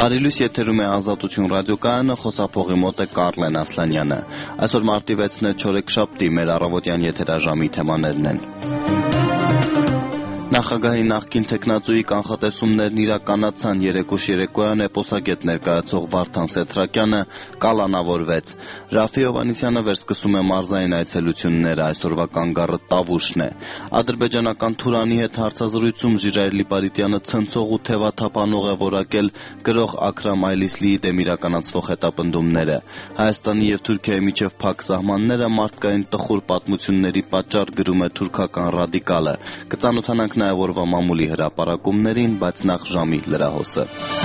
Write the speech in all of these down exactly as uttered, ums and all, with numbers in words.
Արիլույս եթերում է Ազատություն ռադիոկայանը, խոսափողի մոտ է Կարլեն Ասլանյանը։ Այսօր մարտի վեցն է չորեքշաբթի, մեր առավոտյան եթերաժամի թեմաներն են։ Նախագահի նախկին թեկնածուի կանխատեսումներն իրականացան, երեկուշ երեկոյան էպոսագետ ներկայացող Վարդան Սեթրակյանը կալանավորվեց։ Ռաֆի Հովհաննիսյանը վերսկսում է մարզային այցելությունները, այսօրվա կանգառը Տավուշն է։ Ադրբեջանական Թուրանի հետ հարցազրույցում Ժիրայր Լիպարիտյանը ցնցող ու թևաթափանող է որակել գրող Աքրամ Այլիսլիի դեմ իրականացվող հետապնդումները։ Հայաստանի և Թուրքիայի միջև փակ սահմանները մարդկային տխուր պատմությունների պատճառ, գրում է թուրքական ռադիկալը։ Կծանոթանանք նաև օրվա մամուլի հրապարակումներին, բայց նախ ժամի լրահոսը։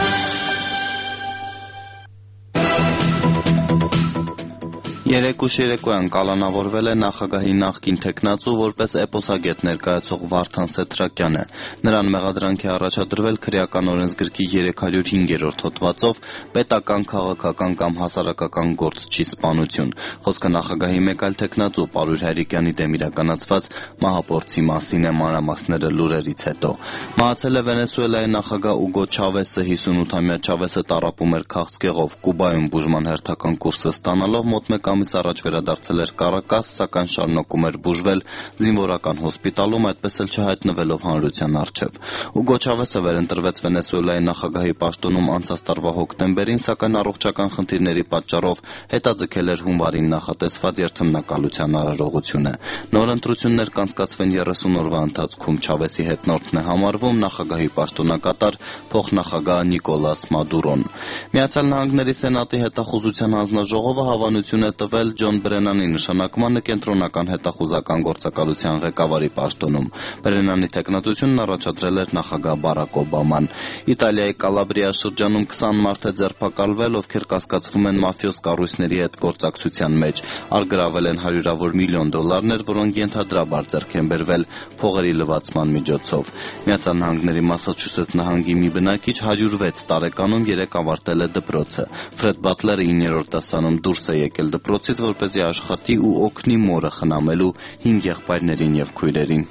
Երեկուշ երեկոյան կալանավորվել է նախագահի նախկին թեկնածու որպես էպոսագետ ներկայացող Վարդան Սեթրակյանը։ Նրան մեղադրանք է առաջադրվել քրեական օրենսգրքի երեք հարյուր հինգերորդ հոդվածով պետական, քաղաքական կամ հասարակական գործչի սպանություն։ Խոսքը նախագահի մեկ այլ թեկնածու Պարույր Հայրիկյանի դեմ իրականացված մահափորձի մասին է, մանրամասները լուրերից հետո։ Մահացել է Վենեսուելայի նախագահ Ուգո Չավեսը, հիսունութամյա Չավեսը տառապում էր քաղցկեղով, Կուբայում բուժման հերթական կուրսը ստանալով մոտ մեկ ամիս առաջ վերադարձել էր Կարակաս, սակայն շարունակում էր բուժվել զինվորական հոսպիտալում, այդպես էլ չհայտնվելով հանրության առջև։ Ուգո Չավեսը վերընտրվեց Վենեսուելայի նախագահի պաշտոնում անցած տարվա հոկտեմբերին, սակայն առողջական խնդիրների պատճառով հետաձգել էր հունվարին նախատեսված երթմնակալության արարողությունը։ Նոր ընտրություններ կանցկացվեն երեսուն օրվա ընթացքում։ Չավեսի հետնորդն է համարվում նախագահի պաշտոնակատար փոխնախագահ Նիկոլաս Մադուրոն։ Միացյալ Նահանգների Սենատի հետախուզության հանձնաժողովը հավանություն է տվել Ջոն Բրենանի նշանակմանը կենտրոնական հետախուզական գործակալության ղեկավարի պաշտոնում։ Բրենանի թեկնածությունն առաջադրել էր նախագահ Բարակ Օբաման։ Իտալիայի Կալաբրիա շրջանում քսան մարդ է ձերբակալվել, ովքեր կասկածվում են մաֆիոզ կառույցների հետ գործակցության մեջ։ Առգրավել են հարյուրավոր միլիոն դոլարներ, որոնք ենթադրաբար ձեռք են բերվել փողերի լվացման միջոցով։ Միացյալ Նահանգների Մասաչուսեթս նահանգի մի բնակիչ հարյուր վեց տարեկանում երեկ ավարտել է դպրոցը։ Ֆրեդ Բատլերը իններորդ դասանում դուրս է եկել դպրոցից, որպեսզի աշխատի ու օգնի մորը խնամելու հինգ եղբայրներին և քույրերին։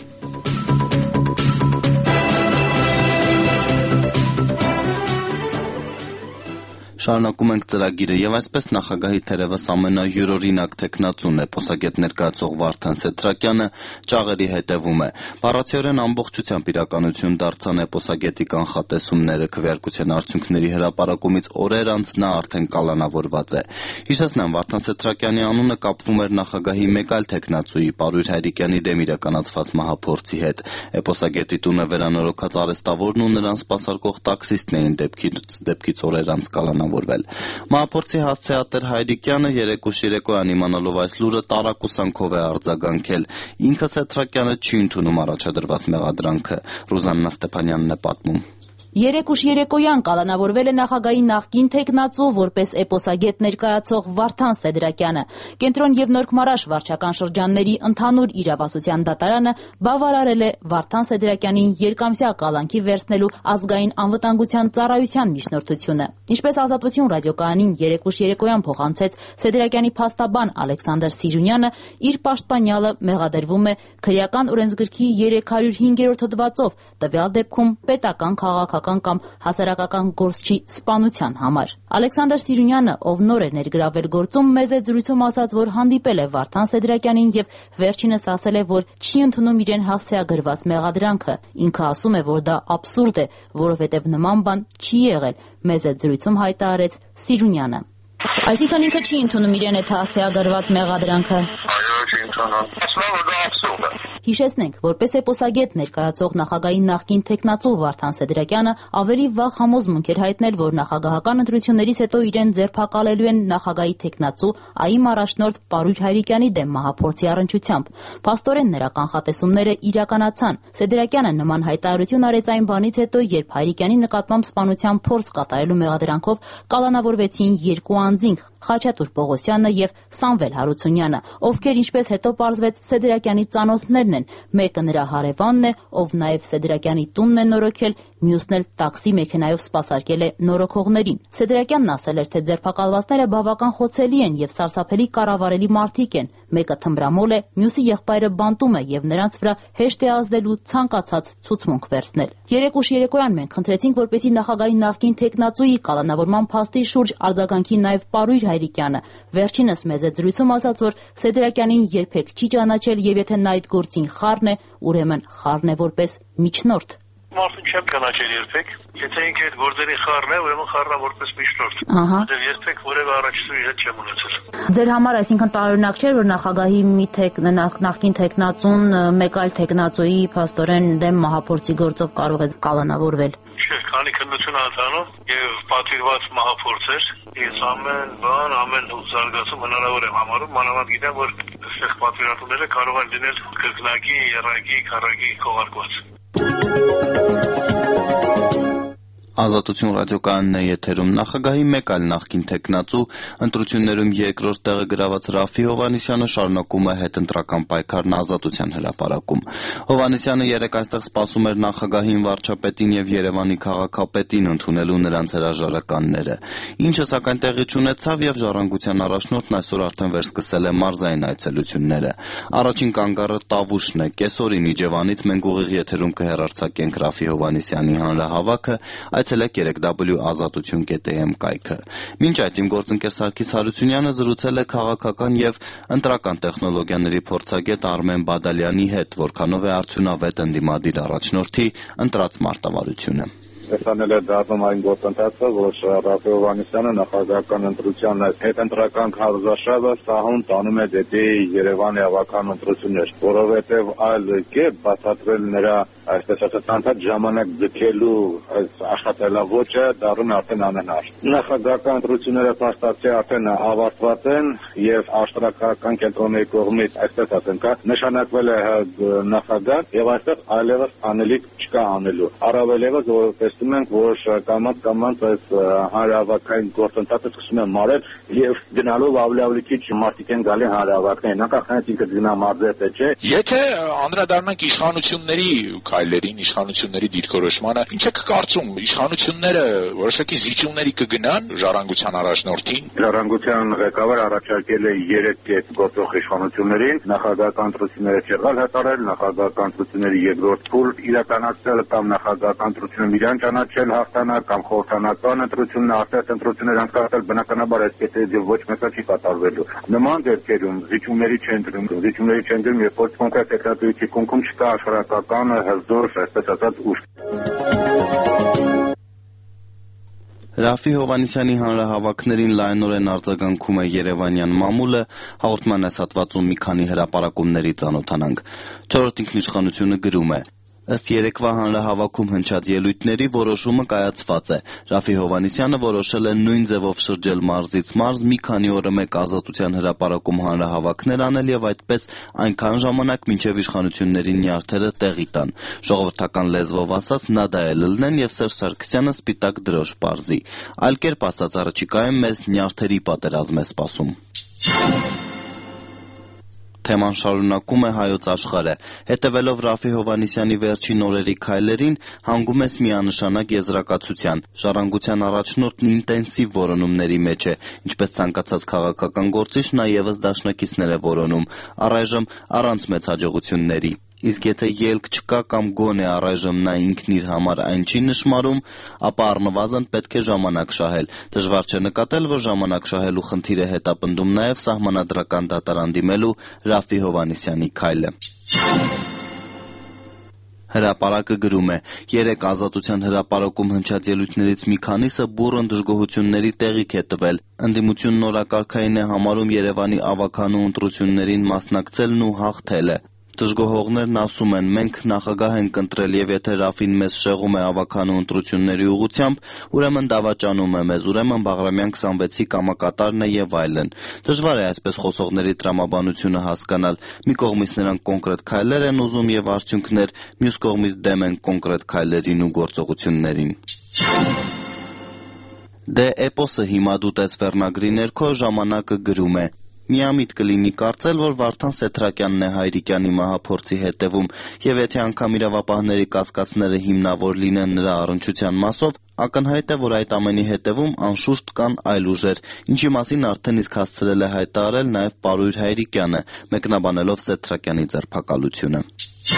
Շարունակում ենք ծրագիրը եւ այսպես նախագահի թերևս ամենայուրօրինակ թեկնածուն էպոսագետ ներկայացող Վարդան Սեթրակյանը ճաղերի հետևում է։ Բառացիորեն ամբողջությամբ իրականություն դարձան էպոսագետի կանխատեսումները, քվեարկության արդյունքների հրապարակումից օրեր անց նա արդեն կալանավորված է։ Հիշեցնեմ, Վարդան Սեթրակյանի անունը կապվում էր նախագահի մեկ այլ թեկնածուի Պարույր Հայրիկյանի դեմ իրականացված մահափորձի հետ։ Էպոսագետի տունը վերանորոգած արհեստավորն ու նրան սպասարկող տաքսիստն էին դեպքից դեպքից օրեր անց կալանավորվել։ Մահափորձի հասցեատեր Հայրիկյանը երեկուշ երեկոյան իմանալով այս լուրը տարակուսանքով է արձագանքել։ Ինքը Սեթրակյանը չի ընդունում առաջադրված մեղադրանքը։ Ռուզաննա Ստեփանյանն է պատմում։ Երեկուշ երեկոյան կալանավորվել է նախագահի նախկին թեկնածու որպես էպոսագետ ներկայացող Վարդան Սեթրակյանը։ Կենտրոն և Նորք-Մարաշ վարչական շրջանների ընդհանուր իրավասության դատարանը բավարարել է Վարդան Սեթրակյանին երկամսյա կալանքի վերցնելու ազգային անվտանգության ծառայության միջնորդությունը։ Ինչպես Ազատություն ռադիոկայանին երեկուշ երեկոյան փոխանցեց Սեթրակյանի փաստաբան Ալեքսանդր Սիրունյանը, իր պաշտպանյալը մեղադրվում է քրեական օրենսգրքի երեք հարյուր հինգերորդ հոդվածով, տվյալ դեպքում պետական, քաղաքական կամ հասարակական գործչի սպանության համար։ Ալեքսանդր Սիրունյանը, ով նոր է ներգրավել գործում, մեծ է զրույցում ասաց, որ հանդիպել է Վարդան Սեթրակյանին եւ վերջինս ասել է, որ չի ընդունում իրեն հասցեագրված մեղադրանքը։ Ինքը ասում է, որ դա աբսուրդ է, որովհետեւ նման բան չի եղել։ Մեծ է զրույցում հայտարարեց Սիրունյանը։ Այսինքն ինքը չի ընդունում իրեն այդ հասցեագրված մեղադրանքը։ Այո, չի ընդունում։ Ասում եմ, որ դա աբսուրդ է։ Հիշեցնենք, որպես էպոսագետ ներկայացող նախագահի նախկին թեկնածու Վարդան Սեթրակյանը ավելի վաղ համոզմունք էր հայտնել, որ նախագահական ընտրություններից հետո իրեն ձերբակալելու են նախագահի թեկնածու ԱԻՄ առաջնորդ Պարույր Հայրիկյանի դեմ մահափորձի առնչությամբ։ Փաստորեն նրա կանխատեսումները իրականացան։ Սեթրակյանը նման հայտարարություն արեց այն բանից հետո, երբ Հայրիկյանի նկատմամբ սպանության փորձ կատարելու մեղադրանքով կալանավորվեցին երկու անձինք՝ Խաչատուր Պողոսյանը եւ Սամվել Հարությունյանը, ովքեր, ինչպես հետո պարզվեց, Սեթրակյանի ծանոթներն են։ Մեկը նրա հարևանն է, ով նաեւ Սեթրակյանի տունն է նորոգել, մյուսն էլ տաքսի մեքենայով սպասարկել է նորոգողներին։ Սեդրակյանն ասել էր, թե ձերբակալվածները բավական խոցելի են եւ սարսափելի կառավարելի մարդիկ են։ Մեկը թմբրամոլ է, մյուսի եղբայրը բանտում է եւ նրանց վրա հեշտ է ազդելու ցանկացած ցուցմունք վերցնել։ Երեք ուշ երեկոյան մենք խնդրեցինք, որպեսզի նախագահի նախկին թեկնածուի կալանավորման փաստի շուրջ արձագանքի նաեւ Պարույր Հայրիկյանը։ Վերջինս մեծ զրույցում ասաց, որ Սեդրակյանին երբեք չի ճանաչել եւ եթե նա այդ գործին խառն է, ուրեմն խառն է որպես միջնորդ։ Մարդուն չեմ ճանաչել երբեք։ Եթե ինքը այդ գործերի խառն է, ուրեմն խառնա որպես միջնորդ։ Որտեղ երբեք որևէ առաջացույց հետ չեմ ունեցել։ Ձեր համար այսինքն տարօրինակ չէր, որ նախագահի մի թեք նախկին թեկնածուն մեկ այլ թեկնածուի փաստորեն դեմ մահափորձի գործով կարող է կալանավորվել։ Չէ, քանի քննություն անցանում եւ պատվիրված մահափորձեր, ես ամեն բան, ամեն զարգացում հնարավոր եմ համարում, մանավանդ գիտեմ, որ այստեղ պատվիրատուները կարող են լինել կրկնակի, եռակի, քառակի քողարկված։ Ազատություն ռադիոկայանն է եթերում։ Նախագահի մեկ այլ նախկին թեկնածու ընտրություններում երկրորդ տեղը գրաված Ռաֆի Հովհաննիսյանը շարունակում է հետընտրական պայքարն Ազատության հրապարակում։ Հովհաննիսյանը երեկ այստեղ սպասում էր նախագահին, վարչապետին եւ Երևանի քաղաքապետին ընդունելու նրանց հրաժարականները։ Ինչը սակայն տեղի չունեցավ եւ Ժառանգության առաջնորդն այսօր արդեն վերսկսել է մարզային այցելությունները։ Առաջին կանգառը Տավուշն է։ Կեսօրին Իջևանից մենք ուղիղ եթերում կհեռարձակենք Ռաֆի Հովհաննիսյանի հանրահավաքը, այցելեք երեք w ազատություն կետ am կայքը։ Մինչ այդ իմ գործընկեր Սարգիս Հարությունյանը զրուցել է քաղաքական եւ ընտրական տեխնոլոգիաների փորձագետ Արմեն Բադալյանի հետ, որքանով է արդյունավետ ընդդիմադիր առաջնորդի ընտրած մարտավարությունը։ Տեսանել է դառնում այն գործընթացը, որ Ռաֆի Հովհաննիսյանը նախագահական ընտրության հետընտրական քարոզարշավը սահուն տանում է դեպի Երևանի ավական ընտրություններ, որովհետև այլ կերպ բացատրել նրա այսպես ասած անթադ ժամանակ ձգելու աշխատելավոճը դառնում է արդեն անհնար։ Նախագահական ընտրությունները փաստացի արդեն ավարտված են եւ աշտարակական կենտրոնների կողմից այսպես ասենք նշանակվել է նախագահ եւ այստեղ այլևս անելիք չկա անելու։ Առավել եւս տեսնում ենք, որ կամած կամած այս հանրահավաքային գործընթացը սկսում է մարել եւ գնալով ավելի ավելի քիչ մարդիկ են գալի հանրահավաքներին։ Անկախ ինքը գնա մարզեր թե չէ։ Եթե անդրադառնանք իշխանությունների քայլերին, իշխանությունների դիրքորոշմանը, ինչ եք կարծում, իշխանությունները որոշակի զիջումների կգնան Ժառանգության առաջնորդին։ Ժառանգության ղեկավար առաջարկել է երեք կետ գործող իշխանություններին նախագահական ընտրությունները չեղալ հատարել, նախագահական ընտրությունների երկրորդ փուլ իրականացնել կամ նախագահական ընտրությունները իրան ճանաչել հաղթանակ կամ խորհրդանական ընտրությունն արտահայտ ընտրություններ անցկացնել, բնականաբար այս կետերը ոչ մեկը չի կատարվելու։ Նման դեպքերում զիջումների չեն դրում, զիջումների չեն դրում, երբ որ կոնկրետ տեխնոլոգիայի թիկունքում չկա աշխարհական հզոր, այսպես ասած, ուժ։ Ռաֆի Հովհաննիսյանի հանրահավաքներին լայնորեն արձագանքում է երևանյան մամուլը, հաղորդման այս հատվածում մի քանի հրապարակումների ծանոթանանք։ Չորրորդ ինքնիշխանությունը գրում է. Ըստ երեկվա հանրահավաքում հնչած ելույթների որոշումը կայացված է։ Ռաֆի Հովհաննիսյանը որոշել է նույն ձևով շրջել մարզից մարզ, մի քանի օրը մեկ Ազատության հրապարակում հանրահավաքներ անել եւ այդպես այնքան ժամանակ, մինչեւ իշխանությունների նյարդերը տեղի տան։ Ժողովրդական լեզվով ասած, նա դա է լլնեն եւ Սերժ Սարգսյանը սպիտակ դրոշ պարզի։ Այլ կերպ ասած, առաջիկայում մեզ նյարդերի պատերազմ է սպասում։ Թեման շարունակում է Հայոց Աշխարհը։ Հետևելով Ռաֆի Հովհաննիսյանի վերջին օրերի քայլերին, հանգում ես միանշանակ եզրակացության։ Ժառանգության առաջնորդն ինտենսիվ որոնումների մեջ է, ինչպես ցանկացած քաղաքական գործիչ, նա եւս դաշնակիցներ է որոնում, առայժմ առանց մեծ հաջողությունների։ Իսկ եթե ելք չկա կամ գոնե առայժմ նա ինքն իր համար այն չի նշмарում, ապա առնվազն պետք է ժամանակ շահել։ Դժվար չէ նկատել, որ ժամանակ շահելու խնդիրը հետապնդում նաև սահմանադրական դատարան դիմելու Ռաֆի Հովհաննիսյանի քայլը։ Հրապարակը գրում է. երեք Ազատության հրապարակում հնչած ելույթներից մի քանիսը բուռն դժգոհությունների տեղիք է տվել։ Ընդդիմությունն օրակարգային է համարում Երևանի ավականու ընտրություններին մասնակցելն ու հաղթելը։ Դժգոհողներն ասում են, մենք նախագահ ենք ընտրել եւ եթե Ռաֆին մեզ շեղում է ավականու ընտրությունների ուղղությամբ, ուրեմն դավաճանում է մեզ, ուրեմն Բաղրամյան քսանվեցի կամակատարն է եւ այլն։ Դժվար է այսպես խոսողների տրամաբանությունը հասկանալ։ Մի կողմից նրանք կոնկրետ քայլեր են ուզում եւ արդյունքներ, մյուս կողմից դեմ են կոնկրետ քայլերին ու գործողություններին։ Դե էպոսը հիմա դու տես վերնագրի ներքո ժամանակը գրում է. Միամիտ կլինի կարծել, որ Վարդան Սեթրակյանն է Հայրիկյանի մահափորձի հետևում, եւ եթե անգամ իրավապահների կասկածները հիմնավոր լինեն նրա առնչության մասով, ակնհայտ է, որ այդ ամենի հետևում անշուշտ կան այլ ուժեր, ինչի մասին արդեն իսկ հասցրել է հայտարարել նաև Պարույր Հայրիկյանը, մեկնաբանելով Սեթրակյանի ձերբակալությունը։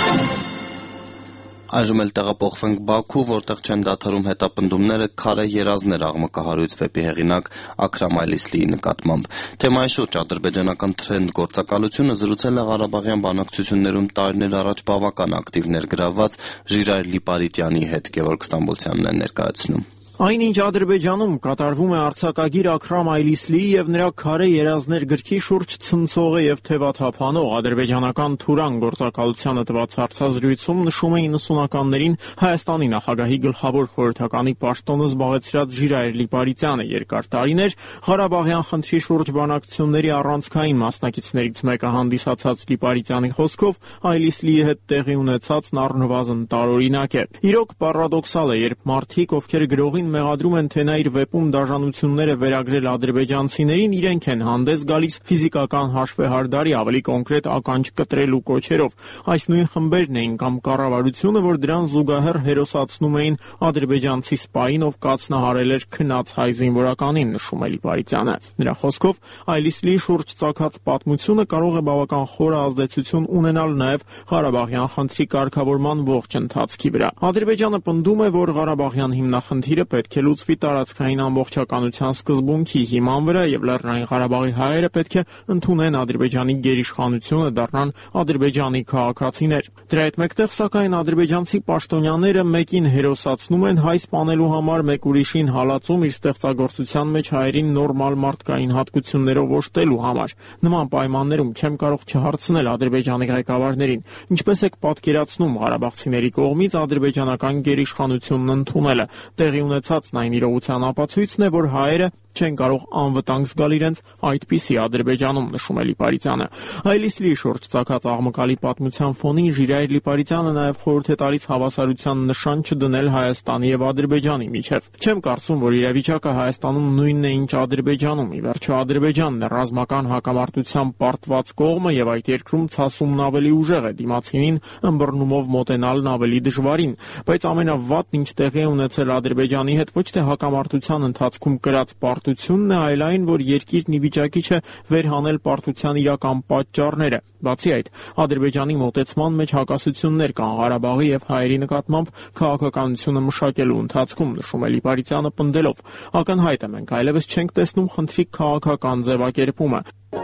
Այժմ էլ տեղափոխվենք Բաքու, որտեղ չեն դադարում հետապնդումները քարե երազներ աղմկահարույց վեպի հեղինակ Աքրամ Այլիսլիի նկատմամբ։ Թեմայի շուրջ ադրբեջանական Թրենդ գործակալությունը զրուցել է Ղարաբաղյան բանակցություններում տարիներ առաջ բավական ակտիվ ներգրավված Ժիրայր Լիպարիտյանի հետ, Գևորգ Ստամբոլցյանն է ներկայացնում։ Այնինչ Ադրբեջանում կատարվում է արձակագիր Աքրամ Այլիսլիի եւ նրա քարե երազներ գրքի շուրջ ցնցող եւ թևաթափանող ադրբեջանական Թուրան գործակալությանը տված հարցազրույցում նշում է իննսունականներին Հայաստանի նախագահի գլխավոր խորհրդականի պաշտոնը զբաղեցրած Ժիրայր Լիպարիտյանը երկար տարիներ Ղարաբաղյան խնդրի շուրջ բանակցությունների առանցքային մասնակիցներից մեկը հանդիսացած Լիպարիտյանի խոսքով Այլիսլիի հետ տեղի ունեցածն առնվազն տարօրինակ է։ Իրոք պարադոքսալ է, երբ մարդիկ, ովքեր գրողին մեղադրում են, թե նա իր վեպում դաժանությունները վերագրել ադրբեջանցիներին, իրենք են հանդես գալիս ֆիզիկական հաշվեհարդարի, ավելի կոնկրետ ականջ կտրելու կոչերով։ Այս նույն խմբերն էին կամ կառավարությունը, որ դրան զուգահեռ հերոսացնում էին ադրբեջանցի սպային, ով կացնահարել էր քնած հայ զինվորականին, նշում է Լիպարիտյանը։ Նրա խոսքով Այլիսլիի շուրջ ծագած պատմությունը կարող է բավական խորը ազդեցություն ունենալ նաև Ղարաբաղյան խնդրի կարգավորման ողջ ընթացքի վրա։ Ադրբեջանը պնդում է, որ Ղարաբաղյան հիմնախնդիրը պետք է լուծվի տարածքային ամբողջականության սկզբունքի հիման վրա եւ Լեռնային Ղարաբաղի հայերը պետք է ընդունեն Ադրբեջանի գերիշխանությունը, դառնան Ադրբեջանի քաղաքացիներ։ Դրա հետ մեկտեղ, սակայն, ադրբեջանցի պաշտոնյաները մեկին հերոսացնում են հայ սպանելու համար, մեկ ուրիշին հալածում իր ստեղծագործության մեջ հայերին նորմալ մարդկային հատկություններով օժտելու համար։ Նման պայմաններում չեմ կարող չհարցնել ադրբեջանի ղեկավարներին, ինչպես եք պատկերացնում ղարաբաղցիների կողմից ադրբեջանական գերիշխանությունն ընդունելը։ Տեղի ունեցածն այն իրողության ապացույցն է, որ հայերը չեն կարող անվտանգ զգալ իրենց այդպիսի Ադրբեջանում, նշում է Լիպարիտյանը։ Այլիսլիի շուրջ ծագած աղմկալի պատմության ֆոնին Ժիրայր Լիպարիտյանը նաև խորհուրդ է տալիս հավասարության նշան չդնել Հայաստանի եւ Ադրբեջանի միջև։ Չեմ կարծում, որ իրավիճակը Հայաստանում նույնն է, ինչ Ադրբեջանում։ Ի վերջո Ադրբեջանն է ռազմական հակամարտության պարտված կողմը եւ այդ երկրում ցասումն ավելի ուժեղ է, դիմացինին ըմբռնումով մոտենալն ավելի դժվարին։ Բայց ամենավատն, ինչ տեղի է ունեցել Ադրբեջանի հետ, ոչ թե հակամարտության ընթացքում կրած պարտությունն է, այլ այն, որ երկիրն ի վիճակի չէ վերհանել պարտության իրական պատճառները։ Բացի այդ, Ադրբեջանի մոտեցման մեջ հակասություններ կան Ղարաբաղի եւ հայերի նկատմամբ քաղաքականությունը մշակելու ընթացքում, նշում է Լիպարիտյանը պնդելով. ակնհայտ է, մենք այլևս չենք տեսնում խնդրի քաղաքական ձևակերպումը։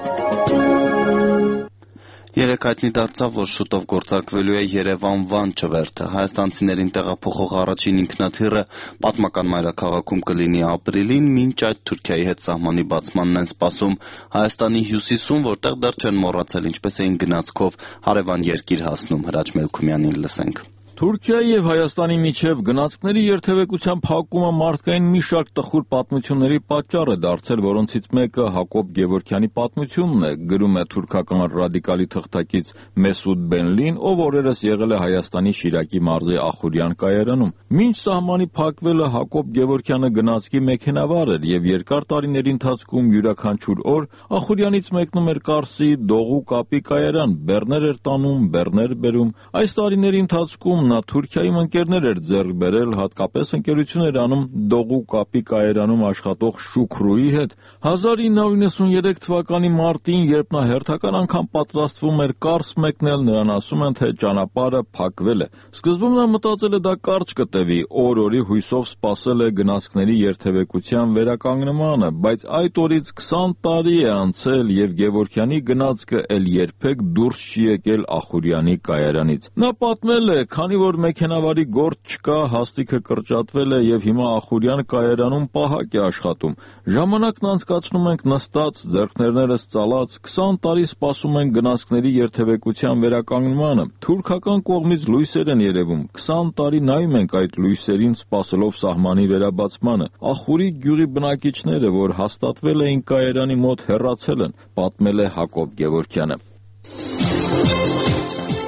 Երեկ հայտնի դարձավ, որ շուտով գործարկվելու է Երևան-Վան չվերթը։ Հայաստանցիներին տեղափոխող առաջին ինքնաթիռը պատմական մայրաքաղաքում կլինի ապրիլին, մինչ այդ Թուրքիայի հետ սահմանի բացմանն են սպասում Հայաստանի հյուսիսում, որտեղ դեռ չեն մոռացել ինչպես էին գնացքով հարևան երկիր հասնում։ Հրաչ Մելքումյանին լսենք։ Թուրքիայի եւ Հայաստանի միջև գնացքների երթևեկության փակումը մարդկային մի շարք տխուր պատմությունների պատճառ է դարձել, որոնցից մեկը Հակոբ Գևորգյանի պատմությունն է, գրում է թուրքական ռադիկալի թղթակից Մեսուդ Բենլին, ով օրերս եղել է Հայաստանի Շիրակի մարզի Ախուրյան կայարանում։ Մինչ սահմանի փակվելը Հակոբ Գևորգյանը գնացքի մեքենավար էր եւ երկար տարիների ընթացքում յուրաքանչյուր օր Ախուրյանից մեկնում էր Կարսի Դողու կապի կայարան, բեռներ էր տանում, բեռներ բերում։ Այս տարիների ընթացքում նա Թուրքիայում ընկերներ էր ձեռք բերել, հատկապես ընկերություն էր անում Դողու կապի կայարանում աշխատող Շուքրուի հետ։ հազար ինը հարյուր նվսանուերեք թվականի մարտին, երբ նա հերթական անգամ պատրաստվում էր Կարս մեկնել, նրան ասում են, թե ճանապարհը փակվել է։ Սկզբում նա մտածել է դա կարճ կտևի, օր-օրի հույսով սպասել է գնացքների երթևեկության վերականգնմանը, բայց այդ օրից քսան տարի է անցել եւ Գևորգյանի գնացքը էլ երբեք դուրս չի եկել Ախուրյանի կայարանից։ Նա պատմել է, քանի որ մեքենավարի գործ չկա, հաստիքը կրճատվել է եւ հիմա Ախուրյան կայարանում պահակ է աշխատում։ Ժամանակն անցկացնում ենք նստած, ձեռքներներս ծալած, քսան տարի սպասում ենք գնացքների երթևեկության վերականգնմանը։ Թուրքական կողմից լույսեր են երևում, քսան տարի նայում ենք այդ լույսերին, սպասելով սահմանի վերաբացմանը։ Ախուրի գյուղի բնակիչները, որ հաստատվել էին կայարանի մոտ, հեռացել են, պատմել է Հակոբ Գևորգյանը։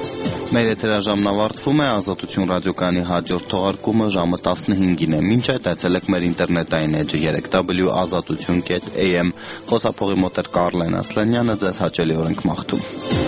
Մեր եթերաժամն ավարտվում է, Ազատություն ռադիոկայանի հաջորդ թողարկումը ժամը տասնհինգին է։ Մինչ այդ այցելեք մեր ինտերնետային էջը երեք w ազատություն կետ a m։ Խոսափողի մոտ էր Կարլեն Ասլանյանը, ձեզ հաճելի օր ենք մաղթում։